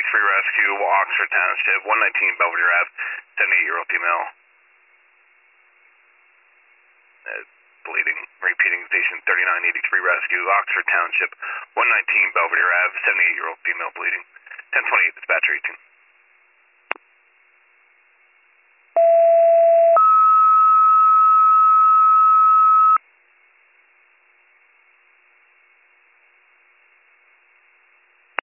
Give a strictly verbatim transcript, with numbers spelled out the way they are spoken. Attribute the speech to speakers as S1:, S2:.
S1: eighty-three rescue, Oxford Township, one nineteen Belvedere Ave, seventy-eight-year-old female. Uh, bleeding, repeating, station thirty-nine eighty-three rescue, Oxford Township, one nineteen Belvedere Ave, seventy-eight-year-old female bleeding. ten twenty-eight, dispatcher eighteen.